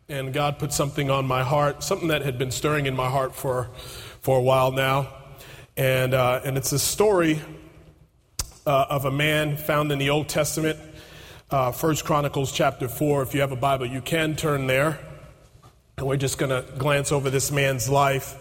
and God put something on my heart, something that had been stirring in my heart for a while now. And it's a story of a man found in the Old Testament, 1 Chronicles chapter 4. If you have a Bible, you can turn there. And we're just going to glance over this man's life.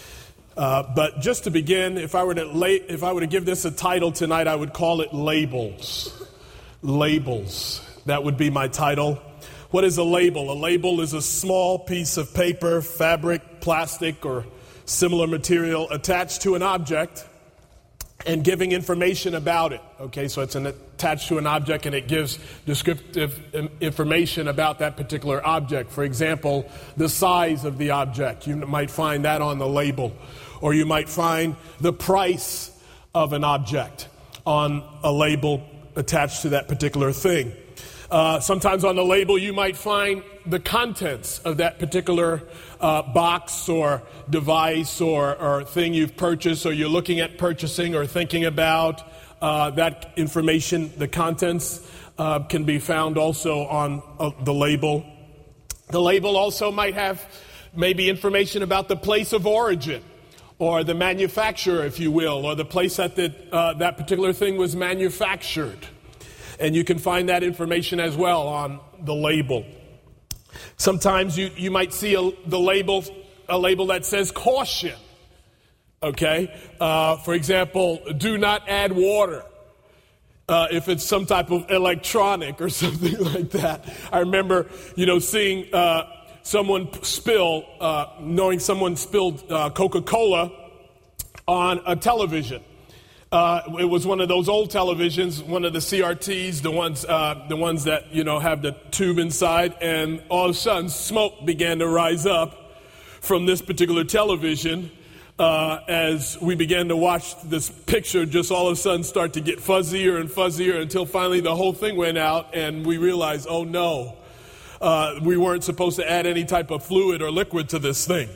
But just to begin, if I were to give this a title tonight, I would call it Labels. Labels. That would be my title. What is a label? A label is a small piece of paper, fabric, plastic, or similar material attached to an object and giving information about it. Okay, so it's attached to an object and it gives descriptive information about that particular object. For example, the size of the object. You might find that on the label. Or you might find the price of an object on a label attached to that particular thing. Sometimes on the label you might find the contents of that particular box or device or thing you've purchased or you're looking at purchasing or thinking about. That information, the contents, can be found also on the label. The label also might have maybe information about the place of origin or the manufacturer, if you will, or the place that that particular thing was manufactured. And you can find that information as well on the label. Sometimes you might see a label that says caution. Okay? For example, do not add water. If it's some type of electronic or something like that. I remember, seeing someone knowing someone spilled Coca-Cola on a television. It was one of those old televisions, one of the CRTs, the ones that have the tube inside, and all of a sudden smoke began to rise up from this particular television as we began to watch this picture. Just all of a sudden start to get fuzzier and fuzzier until finally the whole thing went out, and we realized, oh no, we weren't supposed to add any type of fluid or liquid to this thing.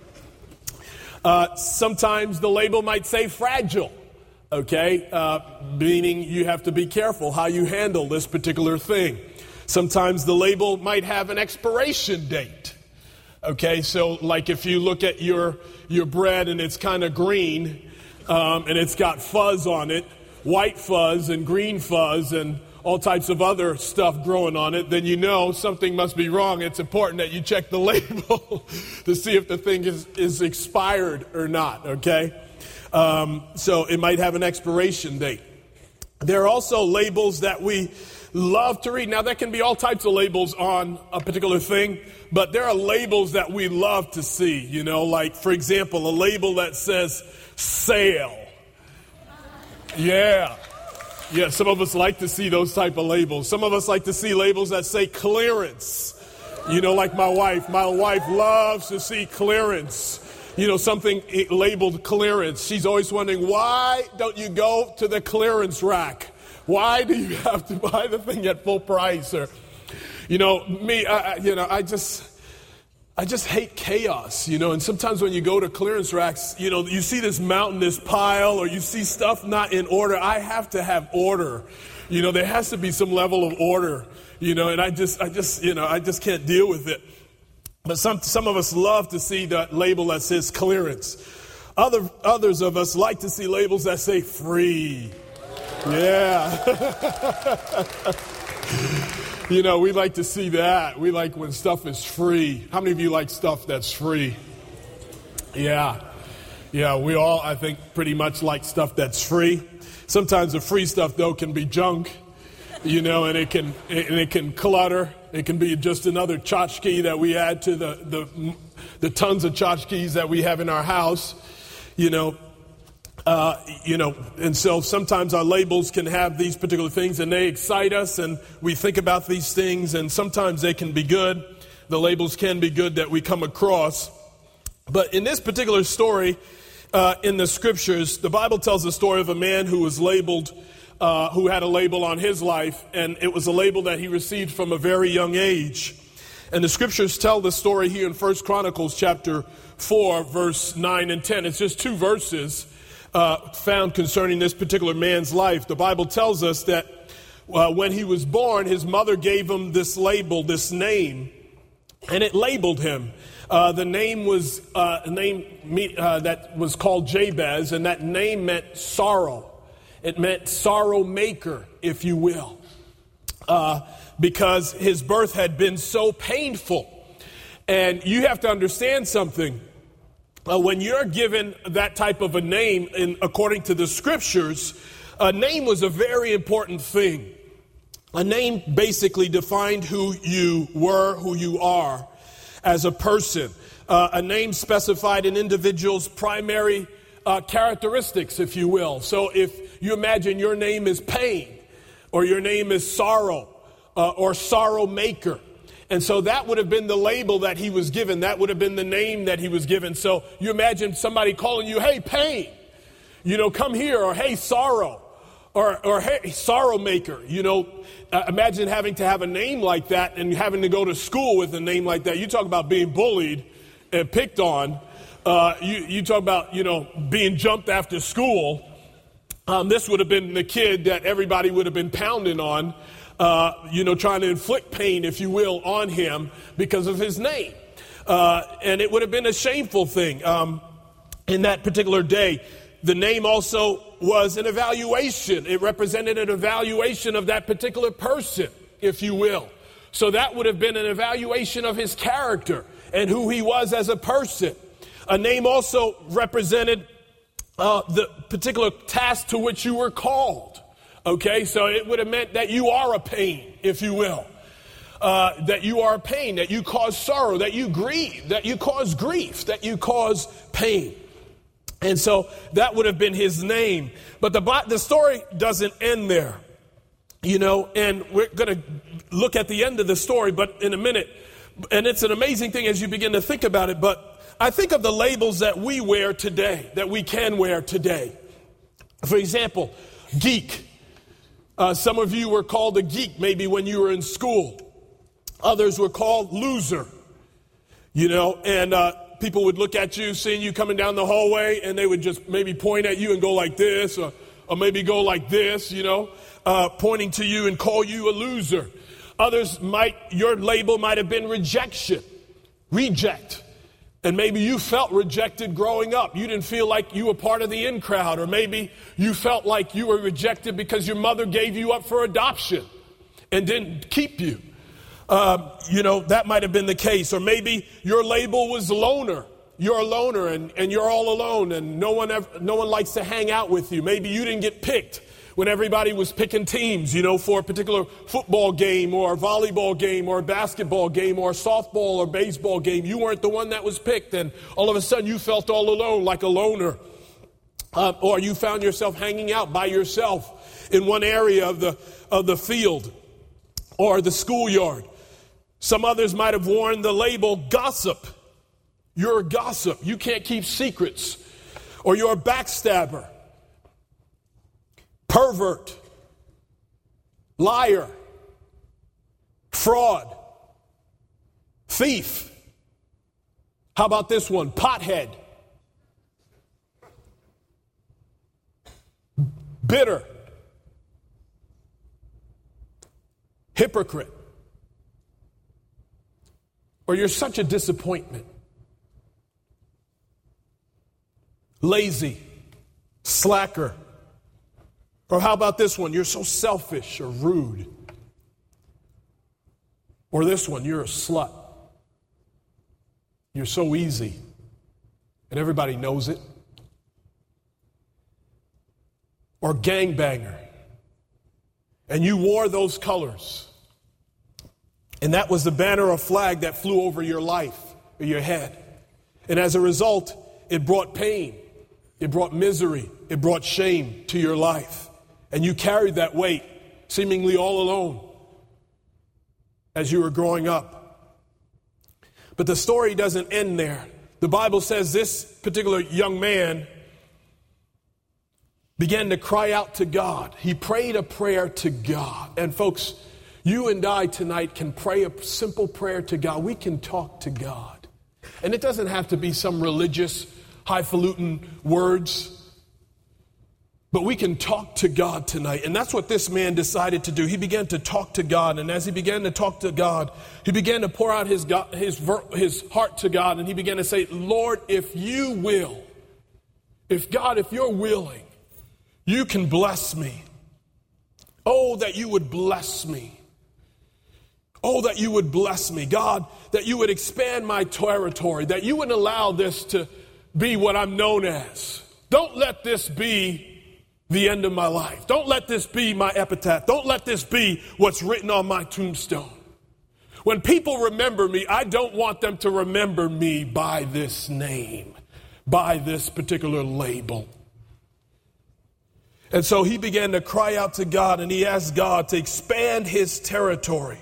Sometimes the label might say fragile. Okay, meaning you have to be careful how you handle this particular thing. Sometimes the label might have an expiration date. Okay, so like if you look at your bread and it's kind of green and it's got fuzz on it, white fuzz and green fuzz and all types of other stuff growing on it, then you know something must be wrong. It's important that you check the label to see if the thing is expired or not, okay? So it might have an expiration date. There are also labels that we love to read. Now, there can be all types of labels on a particular thing, but there are labels that we love to see, like, for example, a label that says sale. Yeah, some of us like to see those type of labels. Some of us like to see labels that say clearance. Like my wife. My wife loves to see clearance. Something labeled clearance. She's always wondering, why don't you go to the clearance rack? Why do you have to buy the thing at full price? Or, I just hate chaos, and sometimes when you go to clearance racks, you see this mountain, this pile, or you see stuff not in order. I have to have order. There has to be some level of order, and I just can't deal with it. But some of us love to see that label that says clearance. Others of us like to see labels that say free. Yeah. We like to see that. We like when stuff is free. How many of you like stuff that's free? Yeah. Yeah, we all, I think, pretty much like stuff that's free. Sometimes the free stuff, though, can be junk, and it can clutter. It can be just another tchotchke that we add to the tons of tchotchkes that we have in our house, and so sometimes our labels can have these particular things and they excite us and we think about these things, and sometimes they can be good. The labels can be good that we come across. But in this particular story, in the scriptures, the Bible tells the story of a man who was labeled who had a label on his life, and it was a label that he received from a very young age. And the scriptures tell the story here in 1 Chronicles chapter 4, verse 9 and 10. It's just two verses found concerning this particular man's life. The Bible tells us that when he was born, his mother gave him this label, this name, and it labeled him. The name was a name that was called Jabez, and that name meant sorrow. It meant sorrow maker, if you will, because his birth had been so painful. And you have to understand something. When you're given that type of a name, according to the scriptures, a name was a very important thing. A name basically defined who you were, who you are as a person. A name specified an individual's primary characteristics, if you will. So if you imagine your name is pain, or your name is sorrow, or sorrow maker. And so that would have been the label that he was given. That would have been the name that he was given. So you imagine somebody calling you, hey, pain, come here, or hey, sorrow, or hey, sorrow maker. Imagine having to have a name like that and having to go to school with a name like that. You talk about being bullied and picked on. You talk about, being jumped after school. This would have been the kid that everybody would have been pounding on. Trying to inflict pain, if you will, on him because of his name. And it would have been a shameful thing in that particular day. The name also was an evaluation. It represented an evaluation of that particular person, if you will. So that would have been an evaluation of his character and who he was as a person. A name also represented the particular task to which you were called. Okay, so it would have meant that you are a pain, if you will. That you are a pain, that you cause sorrow, that you grieve, that you cause grief, that you cause pain. And so that would have been his name. But the story doesn't end there, and we're going to look at the end of the story, but in a minute. And it's an amazing thing as you begin to think about it. But I think of the labels that we wear today, that we can wear today. For example, geek. Some of you were called a geek maybe when you were in school. Others were called loser, and people would look at you, seeing you coming down the hallway, and they would just maybe point at you and go like this, or maybe go like this, pointing to you and call you a loser. Others your label might have been rejection, reject. And maybe you felt rejected growing up. You didn't feel like you were part of the in crowd. Or maybe you felt like you were rejected because your mother gave you up for adoption and didn't keep you. That might have been the case. Or maybe your label was loner. You're a loner and you're all alone and no one likes to hang out with you. Maybe you didn't get picked when everybody was picking teams, for a particular football game or a volleyball game or a basketball game or a softball or baseball game. You weren't the one that was picked, and all of a sudden you felt all alone like a loner. Or you found yourself hanging out by yourself in one area of the field or the schoolyard. Some others might have worn the label gossip. You're a gossip. You can't keep secrets. Or you're a backstabber. Pervert, liar, fraud, thief. How about this one? Pothead, bitter, hypocrite, or you're such a disappointment, lazy, slacker. Or how about this one? You're so selfish or rude. Or this one, you're a slut. You're so easy. And everybody knows it. Or gangbanger. And you wore those colors. And that was the banner or flag that flew over your life, or your head. And as a result, it brought pain. It brought misery. It brought shame to your life. And you carried that weight, seemingly all alone, as you were growing up. But the story doesn't end there. The Bible says this particular young man began to cry out to God. He prayed a prayer to God. And folks, you and I tonight can pray a simple prayer to God. We can talk to God. And it doesn't have to be some religious, highfalutin words. But we can talk to God tonight. And that's what this man decided to do. He began to talk to God. And as he began to talk to God, he began to pour out his heart to God. And he began to say, Lord, if you will, if you're willing, you can bless me. Oh, that you would bless me. Oh, that you would bless me. God, that you would expand my territory, that you would allow this to be what I'm known as. Don't let this be the end of my life. Don't let this be my epitaph. Don't let this be what's written on my tombstone. When people remember me, I don't want them to remember me by this name, by this particular label. And so he began to cry out to God, and he asked God to expand his territory,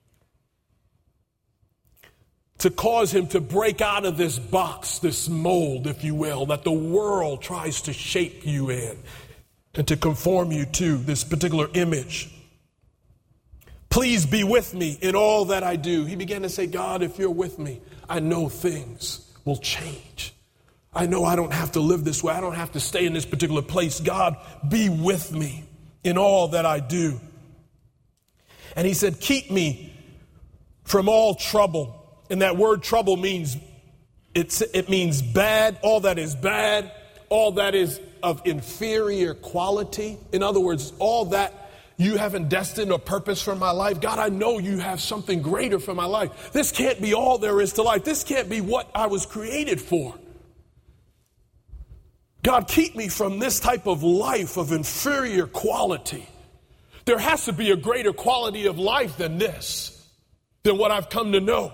to cause him to break out of this box, this mold, if you will, that the world tries to shape you in and to conform you to this particular image. Please be with me in all that I do. He began to say, God, if you're with me, I know things will change. I know I don't have to live this way. I don't have to stay in this particular place. God, be with me in all that I do. And he said, keep me from all trouble. And that word trouble means, it means bad, all that is bad, all that is of inferior quality. In other words, all that you haven't destined or purpose for my life. God, I know you have something greater for my life. This can't be all there is to life. This can't be what I was created for. God, keep me from this type of life of inferior quality. There has to be a greater quality of life than this, than what I've come to know.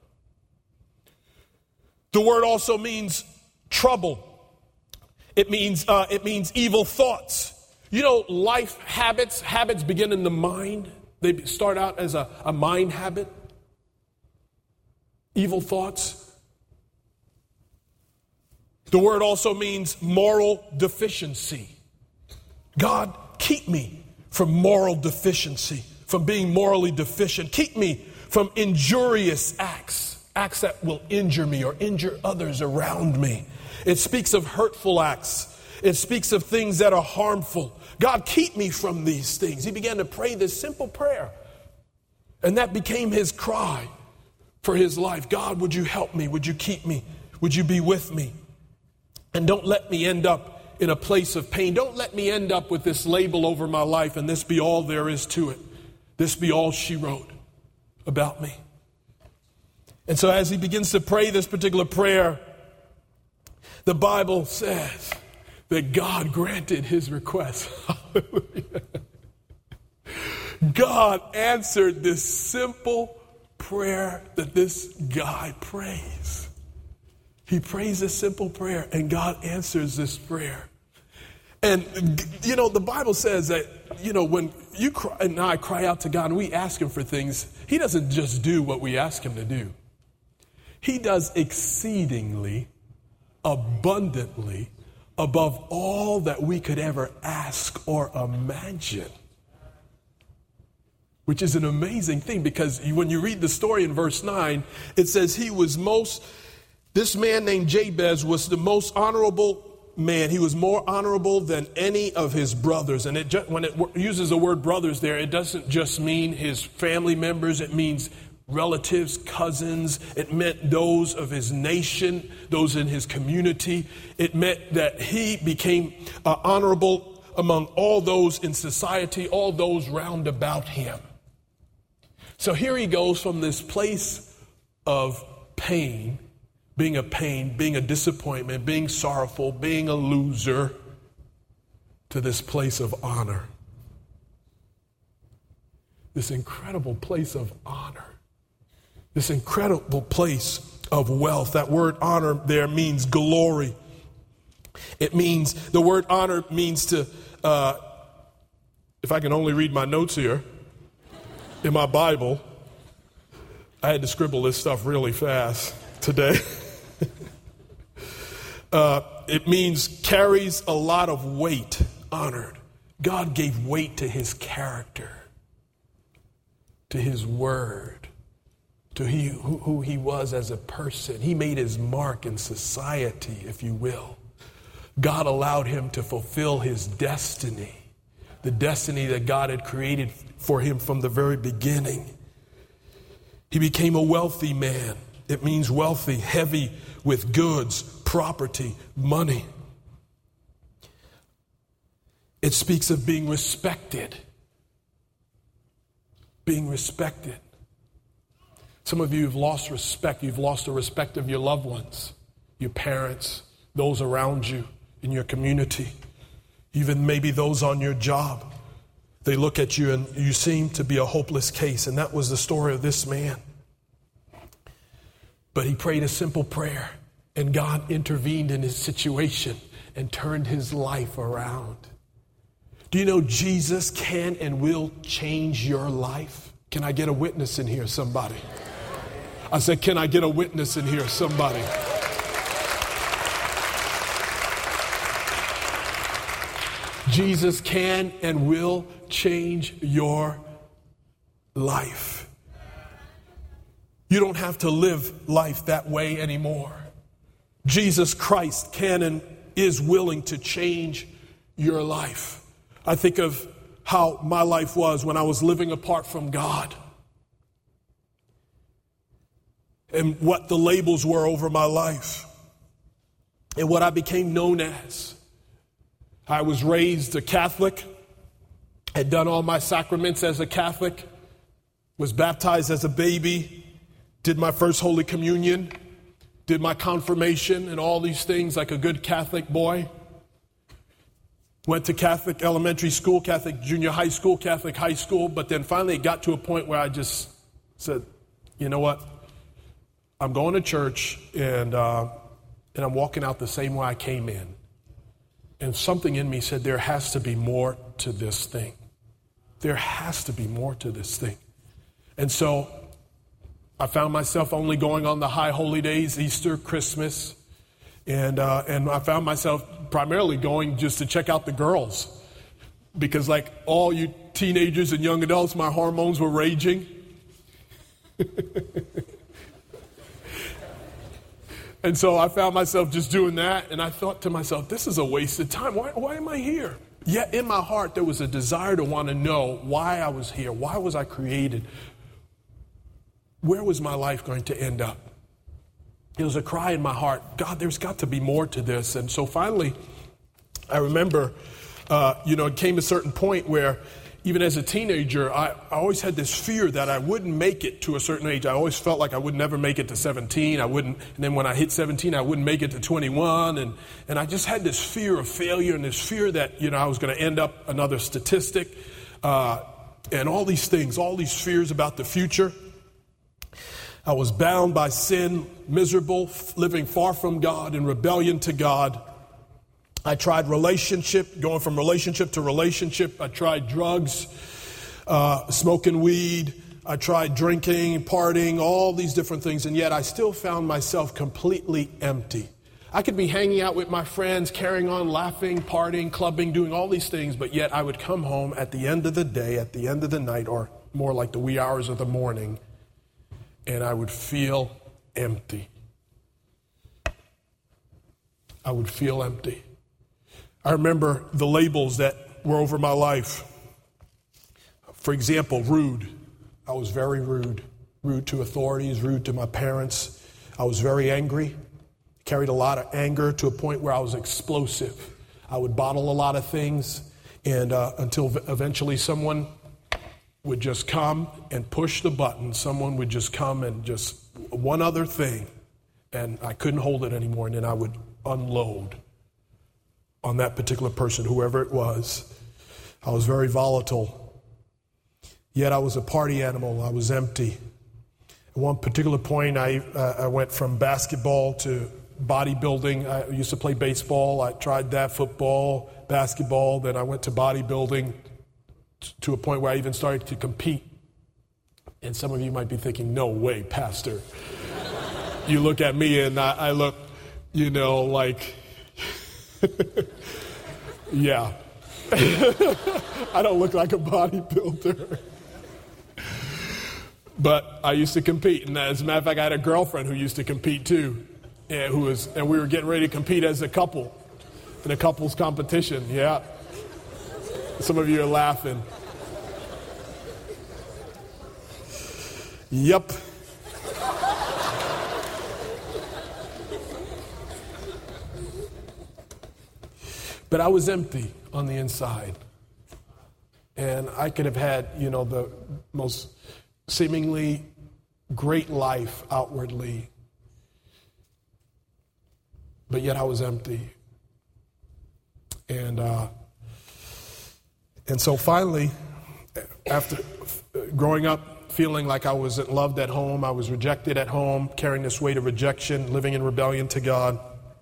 The word also means trouble. It means evil thoughts. You know, life habits begin in the mind. They start out as a mind habit. Evil thoughts. The word also means moral deficiency. God, keep me from moral deficiency, from being morally deficient. Keep me from injurious acts that will injure me or injure others around me. It speaks of hurtful acts. It speaks of things that are harmful. God, keep me from these things. He began to pray this simple prayer. And that became his cry for his life. God, would you help me? Would you keep me? Would you be with me? And don't let me end up in a place of pain. Don't let me end up with this label over my life and this be all there is to it. This be all she wrote about me. And so as he begins to pray this particular prayer, the Bible says that God granted his request. Hallelujah. God answered this simple prayer that this guy prays. He prays a simple prayer, and God answers this prayer. And, you know, the Bible says that, you know, when you cry, and I cry out to God and we ask him for things, he doesn't just do what we ask him to do. He does exceedingly, abundantly, above all that we could ever ask or imagine. Which is an amazing thing, because when you read the story in verse 9, it says this man named Jabez was the most honorable man. He was more honorable than any of his brothers. And when it uses the word brothers there, it doesn't just mean his family members. It means relatives, cousins. It meant those of his nation, those in his community. It meant that he became honorable among all those in society, all those round about him. So here he goes from this place of pain, being a disappointment, being sorrowful, being a loser, to this place of honor. This incredible place of honor. This incredible place of wealth. That word honor there means glory. The word honor means to, if I can only read my notes here in my Bible. I had to scribble this stuff really fast today. It means carries a lot of weight, honored. God gave weight to his character, to his word, to who he was as a person. He made his mark in society, if you will. God allowed him to fulfill his destiny, the destiny that God had created for him from the very beginning. He became a wealthy man. It means wealthy, heavy with goods, property, money. It speaks of being respected. Being respected. Some of you have lost respect. You've lost the respect of your loved ones, your parents, those around you in your community, even maybe those on your job. They look at you and you seem to be a hopeless case. And that was the story of this man. But he prayed a simple prayer, and God intervened in his situation and turned his life around. Do you know Jesus can and will change your life? Can I get a witness in here, somebody? I said, can I get a witness in here, somebody? Jesus can and will change your life. You don't have to live life that way anymore. Jesus Christ can and is willing to change your life. I think of how my life was when I was living apart from God, and what the labels were over my life and what I became known as. I was raised a Catholic, had done all my sacraments as a Catholic, was baptized as a baby, did my first Holy Communion, did my confirmation and all these things like a good Catholic boy. Went to Catholic elementary school, Catholic junior high school, Catholic high school, but then finally it got to a point where I just said, you know what? I'm going to church and I'm walking out the same way I came in. And something in me said, there has to be more to this thing. There has to be more to this thing. And so I found myself only going on the high holy days, Easter, Christmas. And I found myself primarily going just to check out the girls. Because like all you teenagers and young adults, my hormones were raging. And so I found myself just doing that. And I thought to myself, this is a waste of time. Why am I here? Yet in my heart, there was a desire to want to know why I was here. Why was I created? Where was my life going to end up? It was a cry in my heart, God, there's got to be more to this. And so finally, I remember, it came a certain point where even as a teenager, I always had this fear that I wouldn't make it to a certain age. I always felt like I would never make it to 17. And then when I hit 17, I wouldn't make it to 21. And I just had this fear of failure and this fear that, I was going to end up another statistic, and all these things, all these fears about the future. I was bound by sin, miserable, living far from God, in rebellion to God. I tried going from relationship to relationship. I tried drugs, smoking weed. I tried drinking, partying, all these different things. And yet I still found myself completely empty. I could be hanging out with my friends, carrying on, laughing, partying, clubbing, doing all these things. But yet I would come home at the end of the day, at the end of the night, or more like the wee hours of the morning, and I would feel empty. I would feel empty. I remember the labels that were over my life. For example, rude. I was very rude. Rude to authorities, rude to my parents. I was very angry. Carried a lot of anger to a point where I was explosive. I would bottle a lot of things, and until eventually someone would just come and push the button. Someone would just come and just one other thing, and I couldn't hold it anymore, and then I would unload on that particular person, whoever it was. I was very volatile, yet I was a party animal. I was empty. At one particular point, I went from basketball to bodybuilding. I used to play baseball. I tried that, football, basketball. Then I went to bodybuilding, to a point where I even started to compete. And some of you might be thinking, no way, Pastor. You look at me and I look, like, yeah. I don't look like a bodybuilder. But I used to compete. And as a matter of fact, I had a girlfriend who used to compete too. And we were getting ready to compete as a couple. in a couples competition. Yeah. Some of you are laughing. Yep. But I was empty on the inside. And I could have had, the most seemingly great life outwardly. But yet I was empty. And so finally, after growing up, feeling like I wasn't loved at home, I was rejected at home, carrying this weight of rejection, living in rebellion to God,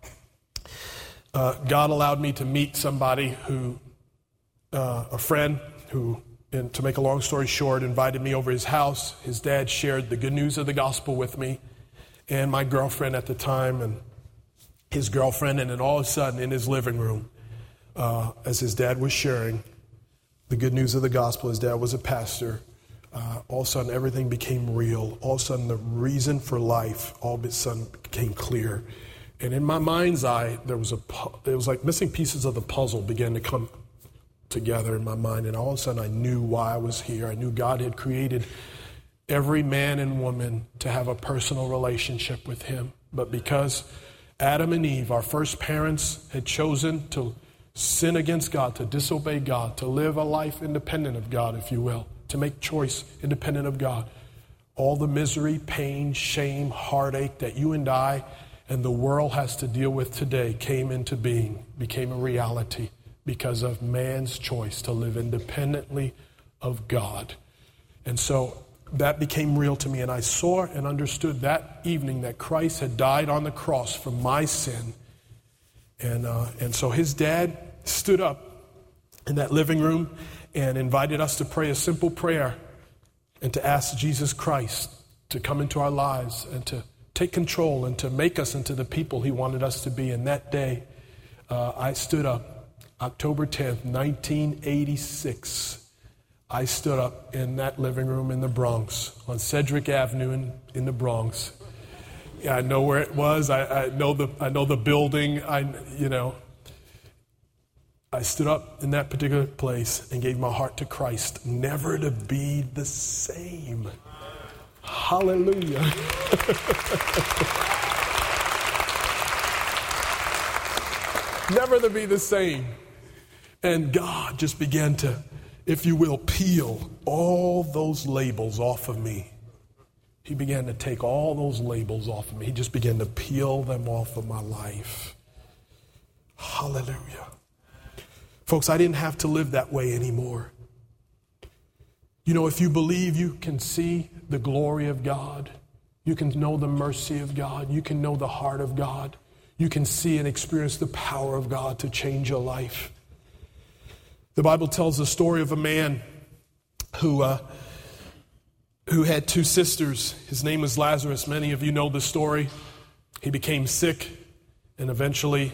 God allowed me to meet somebody who, a friend who, and to make a long story short, invited me over his house. His dad shared the good news of the gospel with me and my girlfriend at the time and his girlfriend. And then all of a sudden in his living room, as his dad was sharing the good news of the gospel, his dad was a pastor. All of a sudden everything became real. All of a sudden the reason for life all of a sudden became clear. And in my mind's eye, it was like missing pieces of the puzzle began to come together in my mind. And all of a sudden I knew why I was here. I knew God had created every man and woman to have a personal relationship with him. But because Adam and Eve, our first parents, had chosen to sin against God, to disobey God, to live a life independent of God, if you will, to make choice independent of God, all the misery, pain, shame, heartache that you and I and the world has to deal with today came into being, became a reality because of man's choice to live independently of God. And so that became real to me, and I saw and understood that evening that Christ had died on the cross for my sin. And so his dad stood up in that living room and invited us to pray a simple prayer and to ask Jesus Christ to come into our lives and to take control and to make us into the people he wanted us to be. And that day, I stood up, October 10th, 1986. I stood up in that living room in the Bronx, on Cedric Avenue in the Bronx. Yeah, I know where it was. I know the building. I stood up in that particular place and gave my heart to Christ, never to be the same. Hallelujah. Never to be the same. And God just began to, if you will, peel all those labels off of me. He began to take all those labels off of me. He just began to peel them off of my life. Hallelujah. Folks, I didn't have to live that way anymore. If you believe, you can see the glory of God. You can know the mercy of God. You can know the heart of God. You can see and experience the power of God to change your life. The Bible tells the story of a man who had two sisters. His name was Lazarus. Many of you know the story. He became sick, and eventually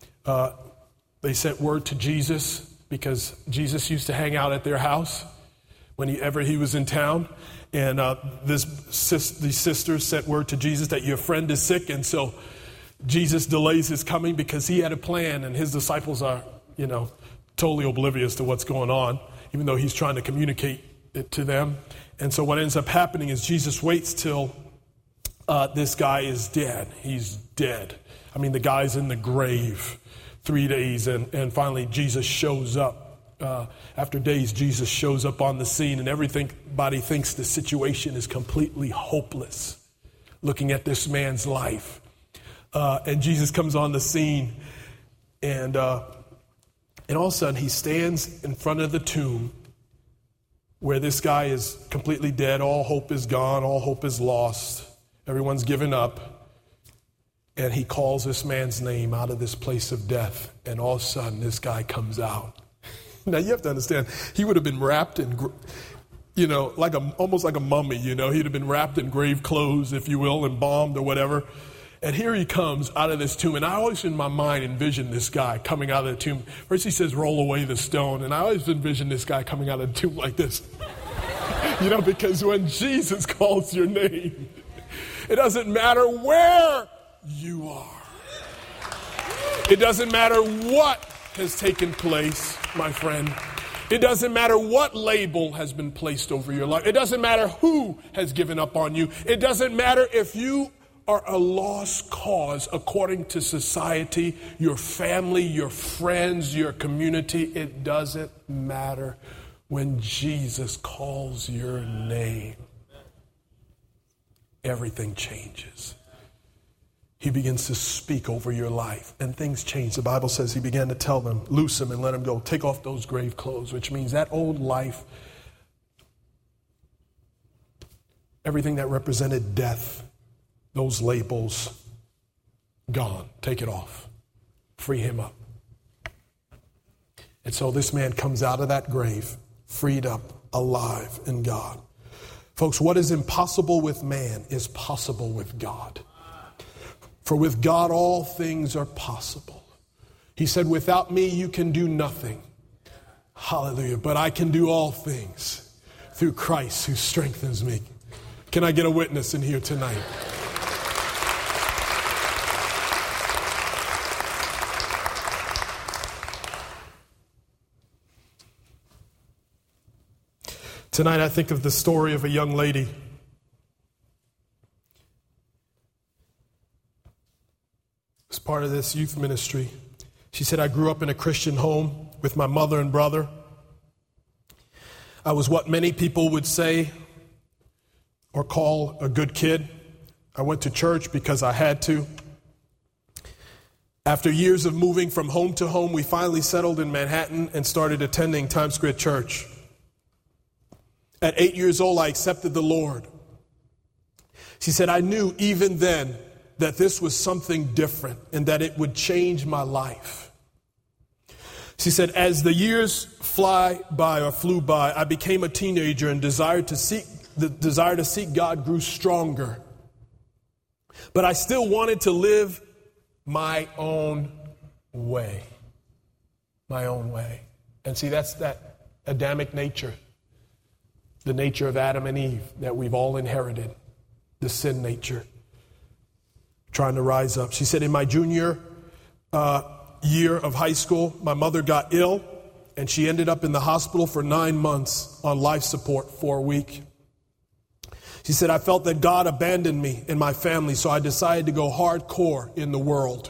they sent word to Jesus, because Jesus used to hang out at their house whenever he was in town. And these sisters sent word to Jesus that your friend is sick. And so Jesus delays his coming because he had a plan, and his disciples are, totally oblivious to what's going on, even though he's trying to communicate it to them. And so what ends up happening is Jesus waits till this guy is dead. He's dead. I mean, the guy's in the grave 3 days, and finally Jesus shows up. After days, Jesus shows up on the scene, and everybody thinks the situation is completely hopeless, looking at this man's life. And Jesus comes on the scene, and all of a sudden he stands in front of the tomb where this guy is completely dead. All hope is gone. All hope is lost. Everyone's given up. And he calls this man's name out of this place of death. And all of a sudden this guy comes out. Now you have to understand, he would have been wrapped in, almost like a mummy, He'd have been wrapped in grave clothes, if you will, embalmed or whatever. And here he comes out of this tomb. And I always in my mind envision this guy coming out of the tomb. First he says, roll away the stone. And I always envision this guy coming out of the tomb like this. Because when Jesus calls your name, it doesn't matter where you are. It doesn't matter what has taken place, my friend. It doesn't matter what label has been placed over your life. It doesn't matter who has given up on you. It doesn't matter if you are a lost cause according to society, your family, your friends, your community. It doesn't matter when Jesus calls your name. Everything changes. He begins to speak over your life, and things change. The Bible says he began to tell them, loose them and let them go. Take off those grave clothes, which means that old life, everything that represented death, those labels, gone. Take it off. Free him up. And so this man comes out of that grave, freed up, alive in God. Folks, what is impossible with man is possible with God. For with God, all things are possible. He said, without me, you can do nothing. Hallelujah. But I can do all things through Christ who strengthens me. Can I get a witness in here tonight? Tonight, I think of the story of a young lady. As part of this youth ministry, she said, I grew up in a Christian home with my mother and brother. I was what many people would say or call a good kid. I went to church because I had to. After years of moving from home to home, we finally settled in Manhattan and started attending Times Square Church. At 8 years old, I accepted the Lord. She said, I knew even then that this was something different and that it would change my life. She said, as the years flew by, I became a teenager and the desire to seek God grew stronger. But I still wanted to live my own way. My own way. And see, that's that Adamic nature. The nature of Adam and Eve that we've all inherited. The sin nature. Trying to rise up. She said, in my junior year of high school, my mother got ill and she ended up in the hospital for 9 months on life support for a week. She said, I felt that God abandoned me and my family, so I decided to go hardcore in the world.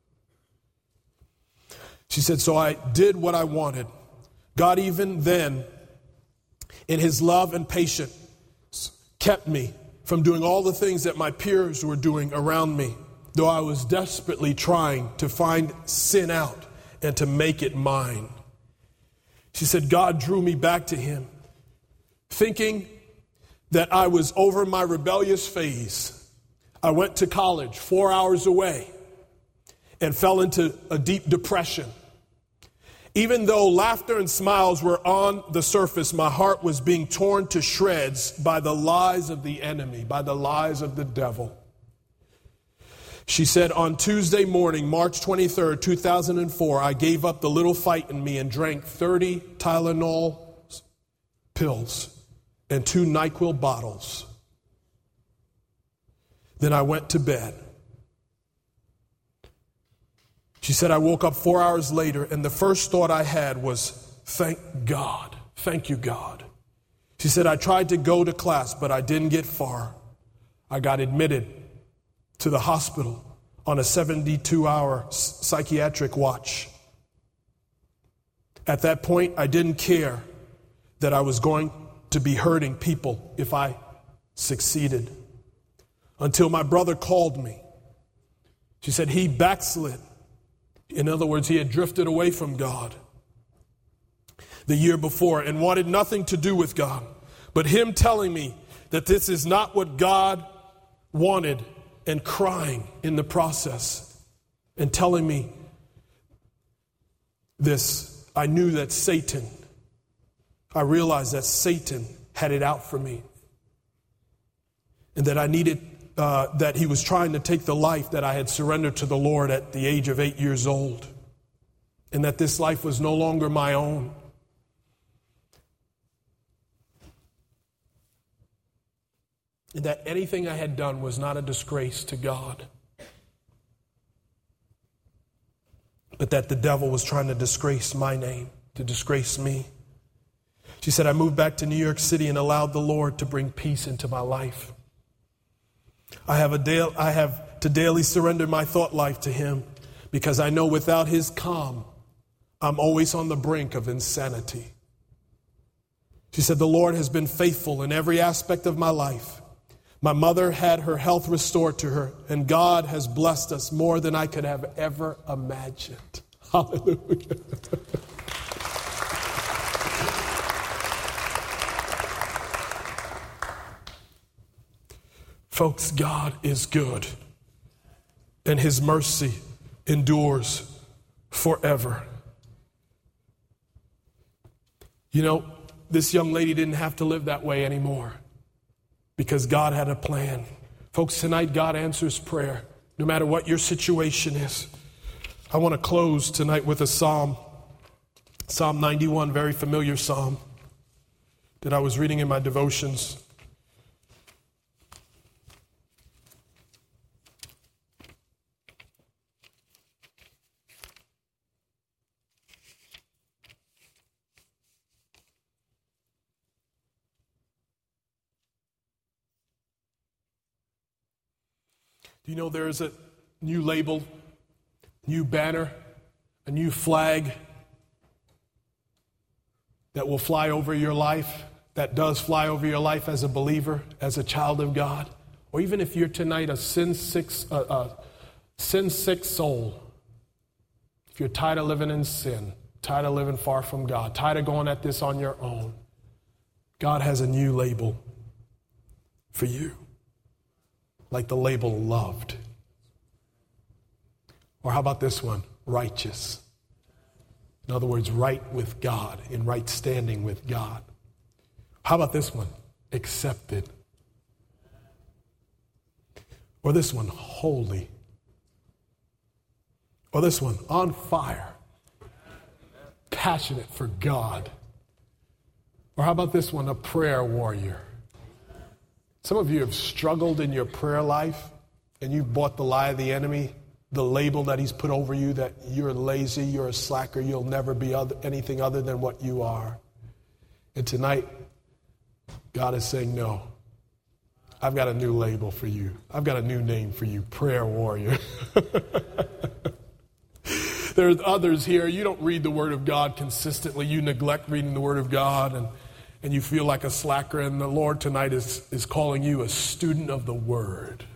She said, so I did what I wanted. God even then, in his love and patience, kept me from doing all the things that my peers were doing around me, though I was desperately trying to find sin out and to make it mine. She said, God drew me back to him, thinking that I was over my rebellious phase. I went to college 4 hours away and fell into a deep depression. Even though laughter and smiles were on the surface, my heart was being torn to shreds by the lies of the enemy, by the lies of the devil. She said, on Tuesday morning, March 23rd, 2004, I gave up the little fight in me and drank 30 Tylenol pills and 2 NyQuil bottles. Then I went to bed. She said, I woke up 4 hours later, and the first thought I had was, thank God. Thank you, God. She said, I tried to go to class, but I didn't get far. I got admitted to the hospital on a 72-hour psychiatric watch. At that point, I didn't care that I was going to be hurting people if I succeeded. Until my brother called me. She said he backslid. In other words, he had drifted away from God the year before and wanted nothing to do with God. But him telling me that this is not what God wanted and crying in the process and telling me this, I knew that I realized that Satan had it out for me and that I needed that he was trying to take the life that I had surrendered to the Lord at the age of 8 years old, and that this life was no longer my own. And that anything I had done was not a disgrace to God. but that the devil was trying to disgrace my name, to disgrace me. She said, I moved back to New York City and allowed the Lord to bring peace into my life. I have to daily surrender my thought life to Him because I know without His calm, I'm always on the brink of insanity. She said, the Lord has been faithful in every aspect of my life. My mother had her health restored to her, and God has blessed us more than I could have ever imagined. Hallelujah. Folks, God is good, and His mercy endures forever. You know, this young lady didn't have to live that way anymore because God had a plan. Folks, tonight God answers prayer, no matter what your situation is. I want to close tonight with a psalm, Psalm 91, very familiar psalm that I was reading in my devotions. Do you know there is a new label, new banner, a new flag that will fly over your life, that does fly over your life as a believer, as a child of God? Or even if you're tonight a sin-sick soul, if you're tired of living in sin, tired of living far from God, tired of going at this on your own, God has a new label for you. Like the label loved. Or how about this one? Righteous. In other words, right with God, in right standing with God. How about this one? Accepted. Or this one? Holy. Or this one? On fire. Passionate for God. Or how about this one? A prayer warrior. Some of you have struggled in your prayer life and you've bought the lie of the enemy, the label that he's put over you that you're lazy, you're a slacker, you'll never be anything other than what you are. And tonight, God is saying, no, I've got a new label for you. I've got a new name for you, prayer warrior. There's others here, you don't read the Word of God consistently. You neglect reading the Word of God and you feel like a slacker, and the Lord tonight is calling you a student of the Word.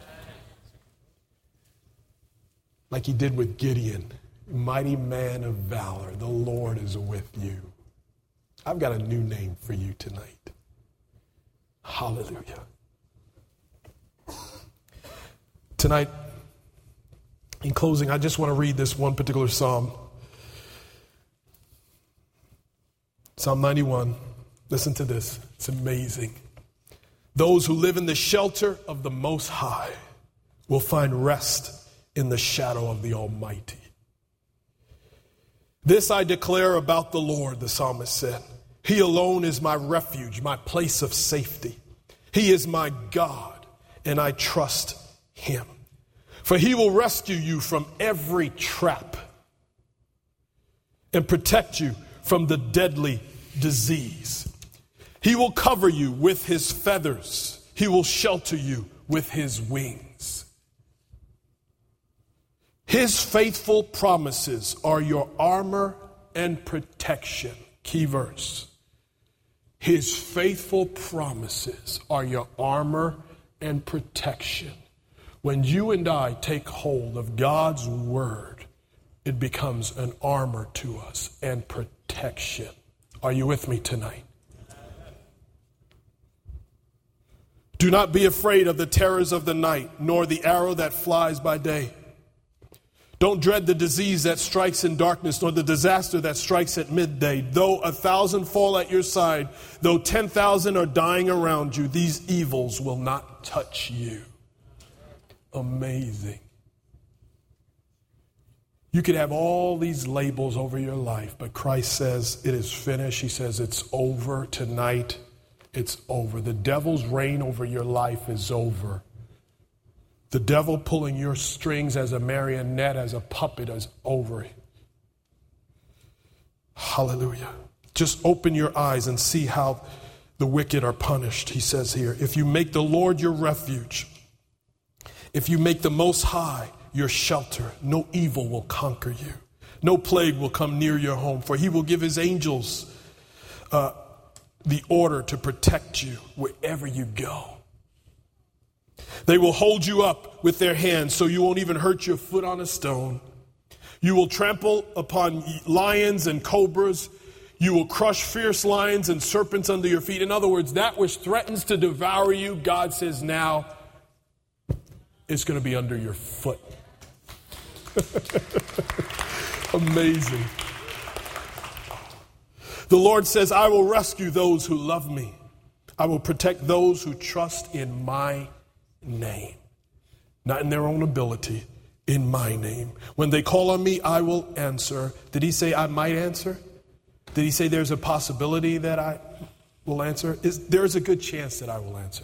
Like He did with Gideon, mighty man of valor, the Lord is with you. I've got a new name for you tonight. Hallelujah. Tonight, in closing, I just want to read this one particular psalm. Psalm 91. Listen to this. It's amazing. Those who live in the shelter of the Most High will find rest in the shadow of the Almighty. This I declare about the Lord, the psalmist said. He alone is my refuge, my place of safety. He is my God, and I trust Him. For He will rescue you from every trap and protect you from the deadly disease. He will cover you with His feathers. He will shelter you with His wings. His faithful promises are your armor and protection. Key verse. His faithful promises are your armor and protection. When you and I take hold of God's word, it becomes an armor to us and protection. Are you with me tonight? Do not be afraid of the terrors of the night, nor the arrow that flies by day. Don't dread the disease that strikes in darkness, nor the disaster that strikes at midday. Though 1,000 fall at your side, though 10,000 are dying around you, these evils will not touch you. Amazing. You could have all these labels over your life, but Christ says it is finished. He says it's over tonight. It's over. The devil's reign over your life is over. The devil pulling your strings as a marionette, as a puppet, is over. Hallelujah. Just open your eyes and see how the wicked are punished. He says here, if you make the Lord your refuge, if you make the Most High your shelter, no evil will conquer you. No plague will come near your home, for he will give his angels the order to protect you wherever you go. They will hold you up with their hands so you won't even hurt your foot on a stone. You will trample upon lions and cobras. You will crush fierce lions and serpents under your feet. In other words, that which threatens to devour you, God says now it's going to be under your foot. Amazing. The Lord says, I will rescue those who love me. I will protect those who trust in my name. Not in their own ability, in my name. When they call on me, I will answer. Did he say I might answer? Did he say there's a possibility that I will answer? There's a good chance that I will answer.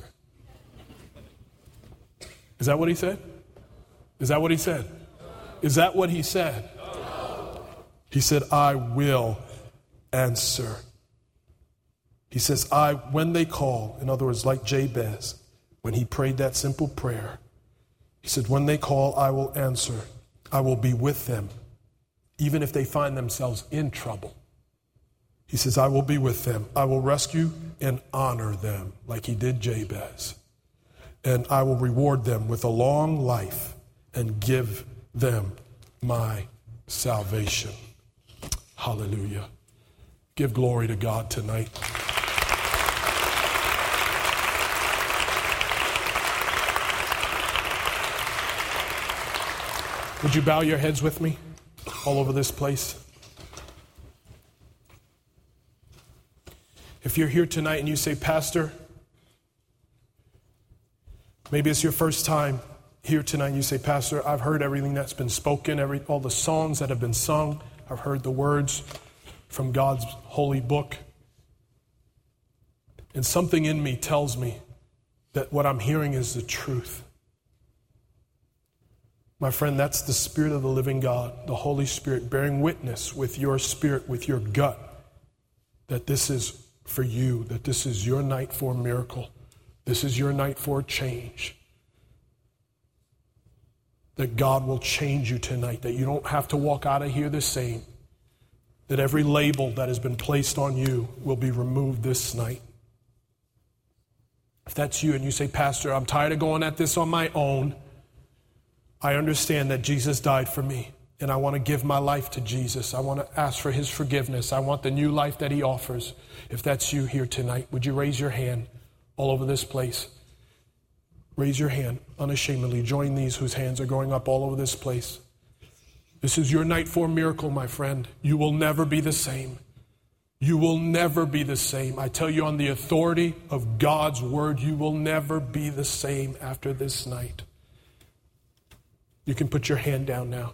Is that what he said? Is that what he said? Is that what he said? He said, I will answer. He says, when they call, in other words, like Jabez, when he prayed that simple prayer, he said, when they call, I will answer. I will be with them, even if they find themselves in trouble. He says, I will be with them. I will rescue and honor them like he did Jabez. And I will reward them with a long life and give them my salvation. Hallelujah. Give glory to God tonight. Would you bow your heads with me all over this place? If you're here tonight and you say, Pastor, maybe it's your first time here tonight and you say, Pastor, I've heard everything that's been spoken, all the songs that have been sung. I've heard the words from God's holy book. And something in me tells me that what I'm hearing is the truth. My friend, that's the Spirit of the living God, the Holy Spirit, bearing witness with your spirit, with your gut, that this is for you, that this is your night for a miracle. This is your night for a change. That God will change you tonight, that you don't have to walk out of here the same, that every label that has been placed on you will be removed this night. If that's you and you say, Pastor, I'm tired of going at this on my own. I understand that Jesus died for me, and I want to give my life to Jesus. I want to ask for his forgiveness. I want the new life that he offers. If that's you here tonight, would you raise your hand all over this place? Raise your hand unashamedly. Join these whose hands are going up all over this place. This is your night for a miracle, my friend. You will never be the same. You will never be the same. I tell you on the authority of God's word, you will never be the same after this night. You can put your hand down now.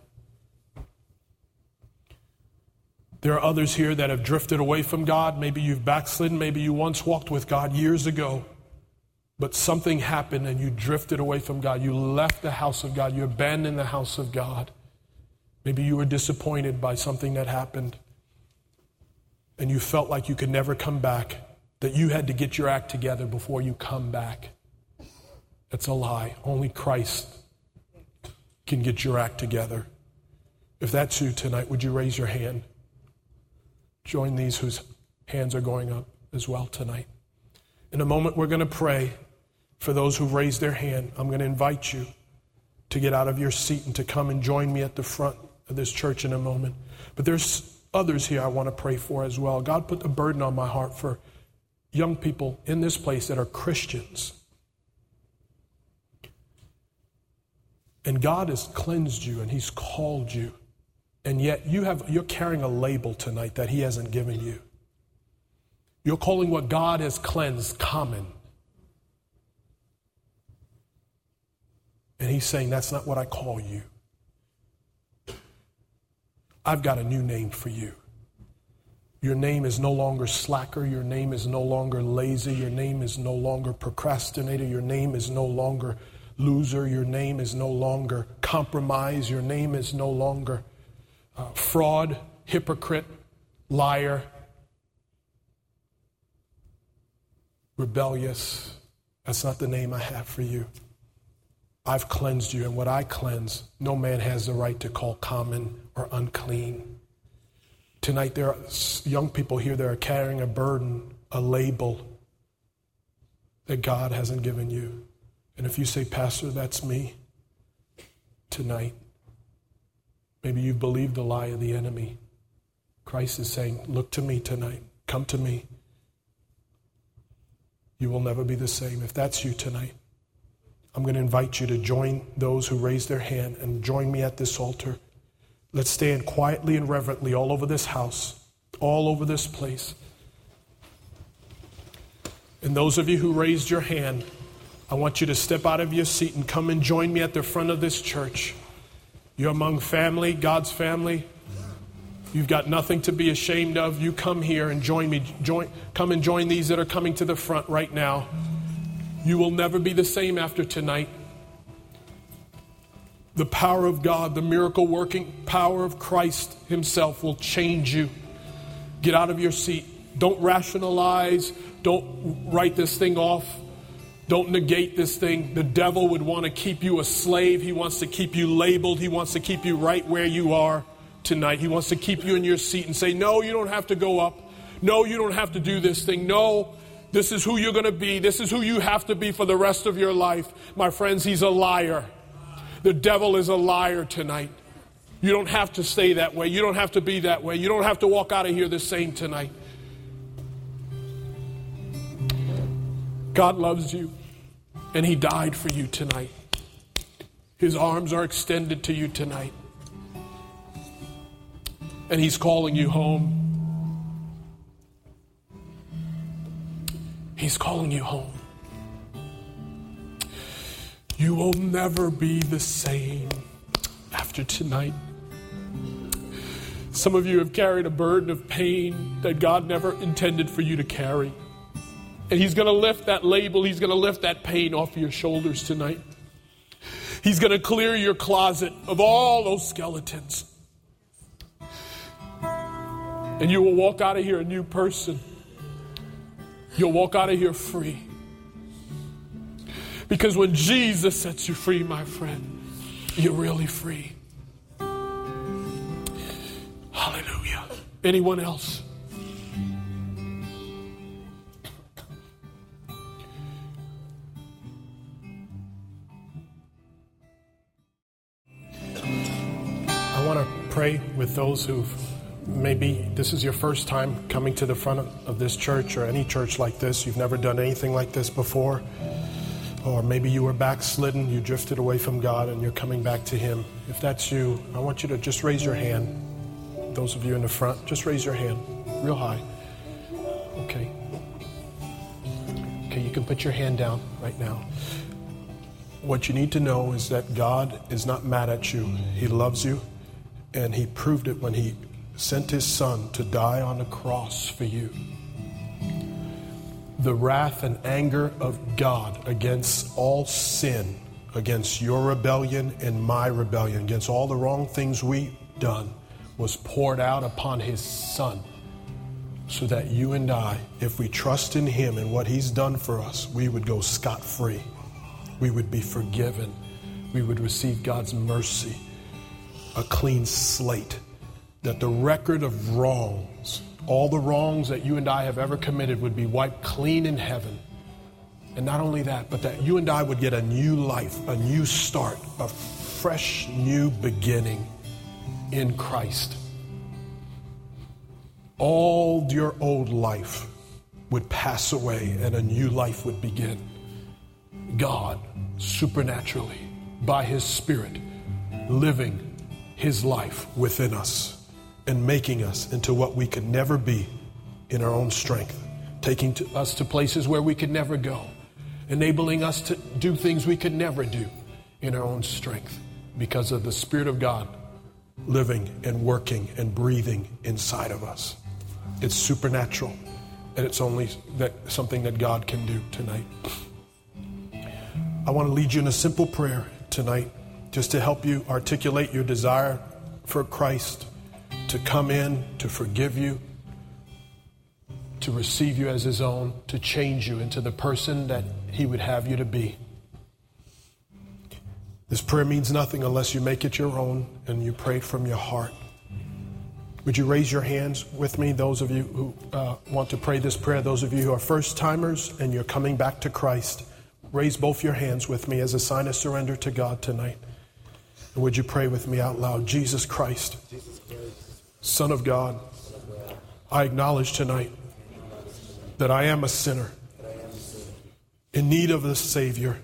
There are others here that have drifted away from God. Maybe you've backslidden. Maybe you once walked with God years ago. But something happened and you drifted away from God. You left the house of God. You abandoned the house of God. Maybe you were disappointed by something that happened. And you felt like you could never come back. That you had to get your act together before you come back. That's a lie. Only Christ can get your act together. If that's you tonight, would you raise your hand? Join these whose hands are going up as well tonight. In a moment, we're going to pray for those who raised their hand. I'm going to invite you to get out of your seat and to come and join me at the front of this church in a moment. But there's others here I want to pray for as well. God put a burden on my heart for young people in this place that are Christians. And God has cleansed you and he's called you. And yet you're carrying a label tonight that he hasn't given you. You're calling what God has cleansed common. And he's saying, that's not what I call you. I've got a new name for you. Your name is no longer slacker. Your name is no longer lazy. Your name is no longer procrastinator. Your name is no longer Loser, your name is no longer. Compromise, your name is no longer. Fraud, hypocrite, liar, rebellious. That's not the name I have for you. I've cleansed you, and what I cleanse, no man has the right to call common or unclean. Tonight there are young people here that are carrying a burden, a label that God hasn't given you. And if you say, Pastor, that's me, tonight, maybe you've believed the lie of the enemy. Christ is saying, look to me tonight. Come to me. You will never be the same. If that's you tonight, I'm going to invite you to join those who raised their hand and join me at this altar. Let's stand quietly and reverently all over this house, all over this place. And those of you who raised your hand, I want you to step out of your seat and come and join me at the front of this church. You're among family, God's family. You've got nothing to be ashamed of. You come here and join me. Come and join these that are coming to the front right now. You will never be the same after tonight. The power of God, the miracle working power of Christ himself will change you. Get out of your seat. Don't rationalize. Don't write this thing off. Don't negate this thing. The devil would want to keep you a slave. He wants to keep you labeled. He wants to keep you right where you are tonight. He wants to keep you in your seat and say, no, you don't have to go up. No, you don't have to do this thing. No, this is who you're going to be. This is who you have to be for the rest of your life. My friends, he's a liar. The devil is a liar tonight. You don't have to stay that way. You don't have to be that way. You don't have to walk out of here the same tonight. God loves you, and he died for you tonight. His arms are extended to you tonight. And he's calling you home. He's calling you home. You will never be the same after tonight. Some of you have carried a burden of pain that God never intended for you to carry. And he's going to lift that label. He's going to lift that pain off your shoulders tonight. He's going to clear your closet of all those skeletons. And you will walk out of here a new person. You'll walk out of here free. Because when Jesus sets you free, my friend, you're really free. Hallelujah. Anyone else? I want to pray with those who've maybe this is your first time coming to the front of this church or any church like this. You've never done anything like this before. Or maybe you were backslidden, you drifted away from God, and you're coming back to him. If that's you, I want you to just raise your hand. Those of you in the front, just raise your hand real high. Okay. Okay, you can put your hand down right now. What you need to know is that God is not mad at you. He loves you, and he proved it when he sent his son to die on the cross for you. The wrath and anger of God against all sin, against your rebellion and my rebellion, against all the wrong things we've done, was poured out upon his son so that you and I, if we trust in him and what he's done for us, we would go scot-free. We would be forgiven. We would receive God's mercy, a clean slate, that the record of wrongs, all the wrongs that you and I have ever committed would be wiped clean in heaven. And not only that, but that you and I would get a new life, a new start, a fresh new beginning in Christ. All your old life would pass away and a new life would begin. God, supernaturally, by his Spirit, living his life within us and making us into what we could never be in our own strength, taking us to places where we could never go, enabling us to do things we could never do in our own strength because of the Spirit of God living and working and breathing inside of us. It's supernatural, and it's only something that God can do tonight. I want to lead you in a simple prayer tonight, just to help you articulate your desire for Christ to come in, to forgive you, to receive you as his own, to change you into the person that he would have you to be. This prayer means nothing unless you make it your own and you pray from your heart. Would you raise your hands with me, those of you who want to pray this prayer, those of you who are first-timers and you're coming back to Christ? Raise both your hands with me as a sign of surrender to God tonight. And would you pray with me out loud? Jesus Christ, Son of God, I acknowledge tonight that I am a sinner in need of a Savior.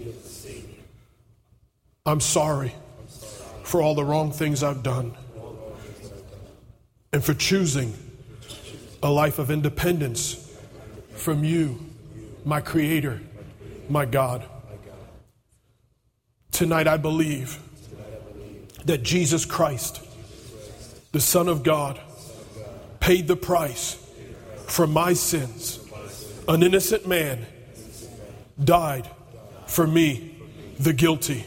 I'm sorry for all the wrong things I've done and for choosing a life of independence from you, my Creator, my God. Tonight I believe that Jesus Christ, the Son of God, paid the price for my sins. An innocent man died for me, the guilty.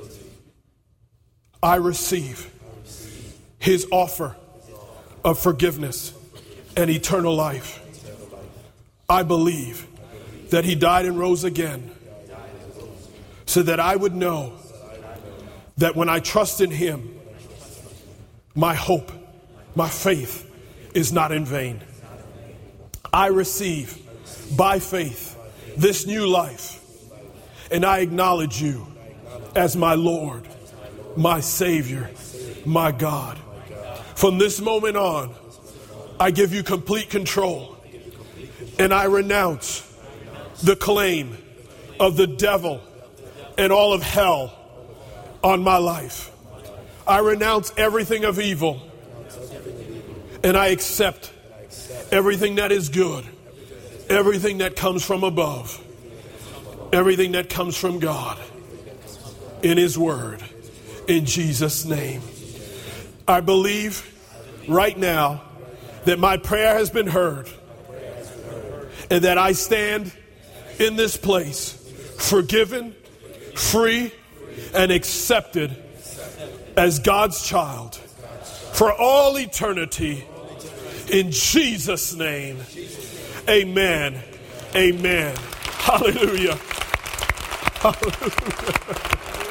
I receive his offer of forgiveness and eternal life. I believe that he died and rose again so that I would know that when I trust in him, my hope, my faith is not in vain. I receive by faith this new life, and I acknowledge you as my Lord, my Savior, my God. From this moment on, I give you complete control, and I renounce the claim of the devil and all of hell on my life. I renounce everything of evil, and I accept everything that is good, everything that comes from above, everything that comes from God in his word. In Jesus' name. I believe right now that my prayer has been heard and that I stand in this place forgiven, free, and accepted as God's child for all eternity. In Jesus' name, amen. Amen. Hallelujah. Hallelujah.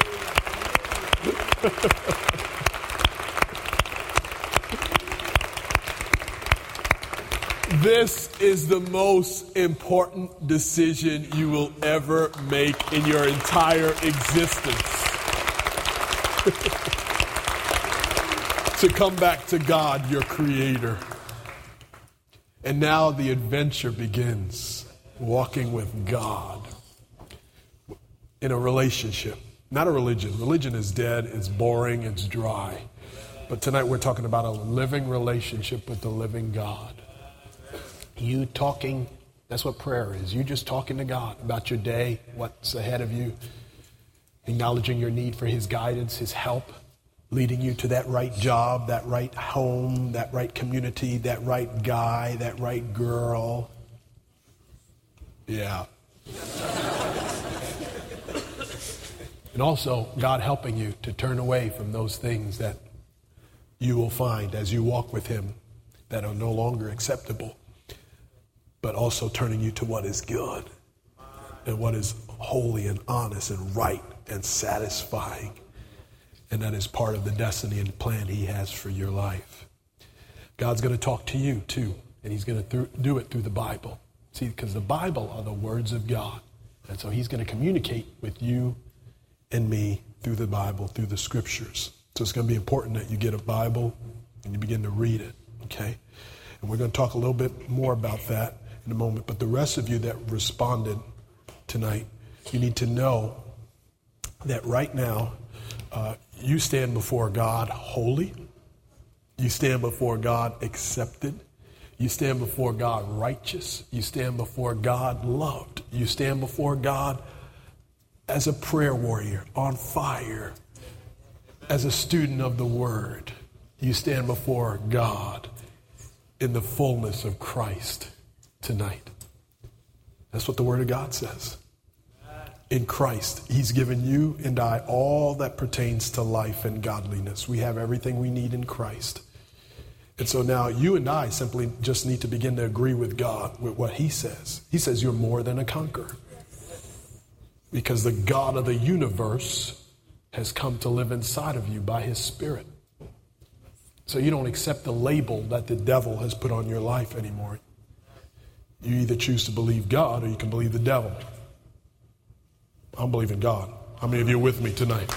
This is the most important decision you will ever make in your entire existence. To come back to God, your Creator. And now the adventure begins, walking with God in a relationship. Not a religion. Religion is dead, it's boring, it's dry. But tonight we're talking about a living relationship with the living God. You talking, that's what prayer is. You just talking to God about your day, what's ahead of you, acknowledging your need for his guidance, his help, leading you to that right job, that right home, that right community, that right guy, that right girl. Yeah. And also, God helping you to turn away from those things that you will find as you walk with him that are no longer acceptable, but also turning you to what is good and what is holy and honest and right and satisfying. And that is part of the destiny and plan he has for your life. God's going to talk to you too, and he's going to do it through the Bible. See, because the Bible are the words of God. And so he's going to communicate with you and me through the Bible, through the scriptures. So it's going to be important that you get a Bible and you begin to read it, okay? And we're going to talk a little bit more about that in a moment. But the rest of you that responded tonight, you need to know that right now, you stand before God holy. You stand before God accepted. You stand before God righteous. You stand before God loved. You stand before God as a prayer warrior, on fire, as a student of the Word. You stand before God in the fullness of Christ tonight. That's what the Word of God says. in Christ. He's given you and I all that pertains to life and godliness. We have everything we need in Christ. And so now you and I simply just need to begin to agree with God, with what he says. He says you're more than a conqueror. Because the God of the universe has come to live inside of you by his Spirit. So you don't accept the label that the devil has put on your life anymore. You either choose to believe God or you can believe the devil. I'm believing God. How many of you are with me tonight?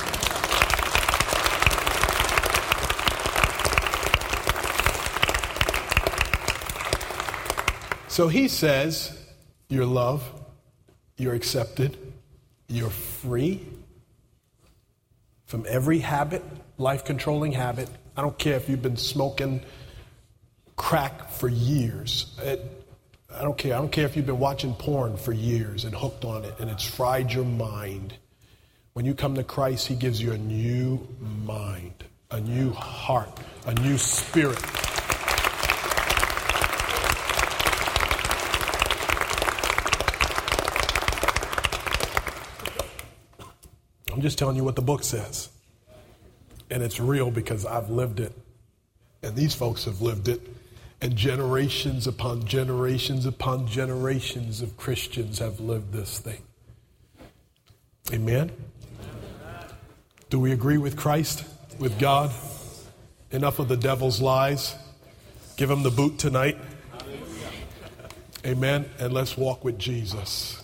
So he says, you're loved, you're accepted, you're free from every habit, life-controlling habit. I don't care if you've been smoking crack for years. I don't care. I don't care if you've been watching porn for years and hooked on it and it's fried your mind. When you come to Christ, he gives you a new mind, a new heart, a new spirit. I'm just telling you what the book says. And it's real because I've lived it. And these folks have lived it. And generations upon generations upon generations of Christians have lived this thing. Amen? Do we agree with Christ, with God? Enough of the devil's lies. Give him the boot tonight. Amen. And let's walk with Jesus.